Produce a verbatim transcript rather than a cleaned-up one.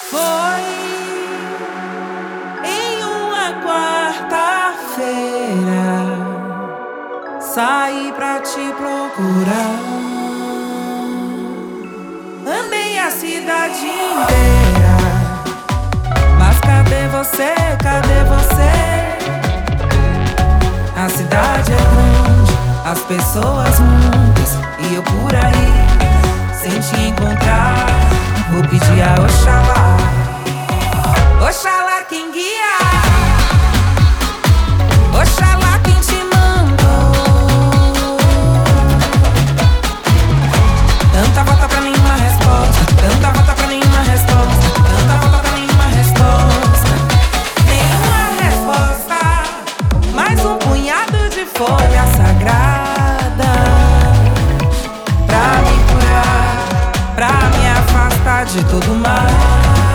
Foi em uma quarta-feira, saí pra te procurar. Andei a cidade inteira, mas cadê você, cadê você? A cidade é grande, as pessoas muitas, e eu por aí, sem te encontrar. Vou pedir a Oxalá, Oxalá quem guia, Oxalá quem te mandou. Tanta volta pra nenhuma resposta, tanta volta pra nenhuma resposta, tanta volta pra nenhuma resposta. Nenhuma resposta, mais um punhado de folha sagrada pra me curar, pra me afastar de todo mal.